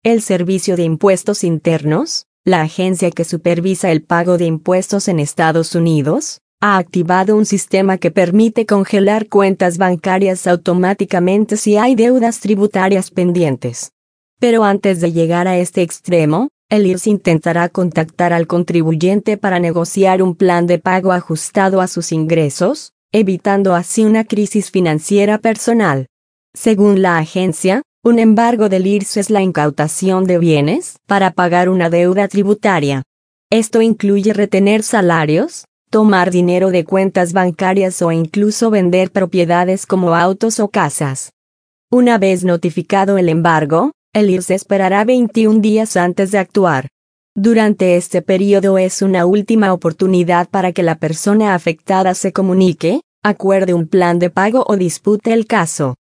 El Servicio de Impuestos Internos, la agencia que supervisa el pago de impuestos en Estados Unidos, ha activado un sistema que permite congelar cuentas bancarias automáticamente si hay deudas tributarias pendientes. Pero antes de llegar a este extremo, el IRS intentará contactar al contribuyente para negociar un plan de pago ajustado a sus ingresos, evitando así una crisis financiera personal. Según la agencia, un embargo del IRS es la incautación de bienes para pagar una deuda tributaria. Esto incluye retener salarios, tomar dinero de cuentas bancarias o incluso vender propiedades como autos o casas. Una vez notificado el embargo, el IRS esperará 21 días antes de actuar. Durante este periodo es una última oportunidad para que la persona afectada se comunique, acuerde un plan de pago o dispute el caso.